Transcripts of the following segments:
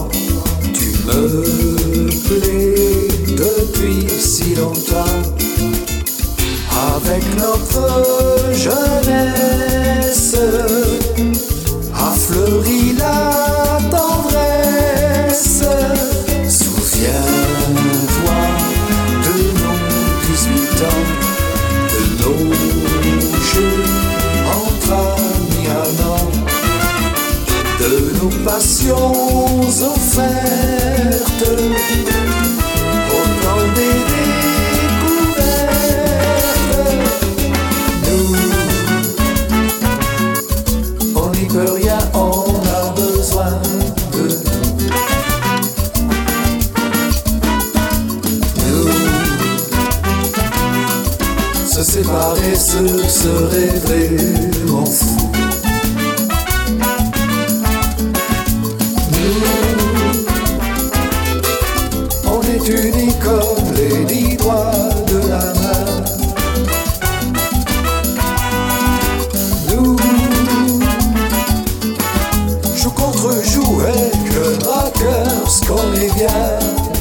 Tu me plais depuis si longtemps. Avec notre jeunesse a fleuri la tendresse. Souviens-toi de nos 18 ans, de nos jeux entre amis amants, de nos passions offertes au temps des découvertes. Nous, on n'y peut rien, on a besoin de nous. Se séparer, ce serait vraiment fou. On est unis comme les 10 doigts de la main. Nous, joue contre joue, et cœur à cœur, ce qu'on est bien.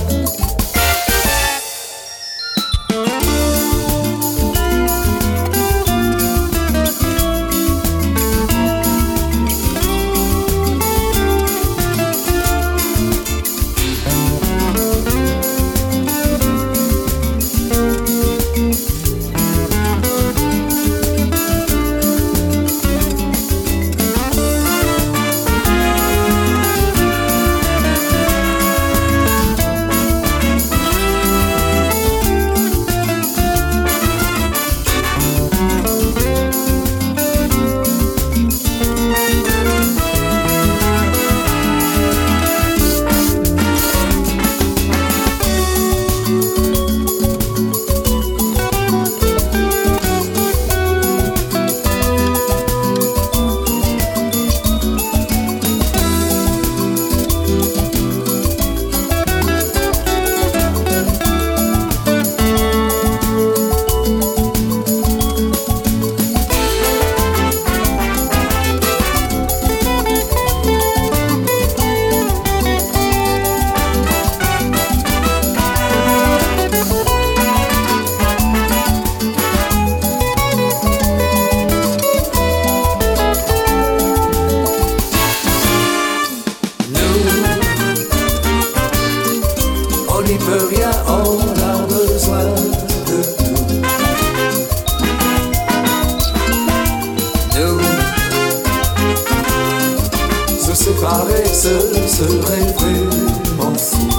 On n'y peut rien, on a besoin de nous. Nous, se séparer, ce serait vraiment fou.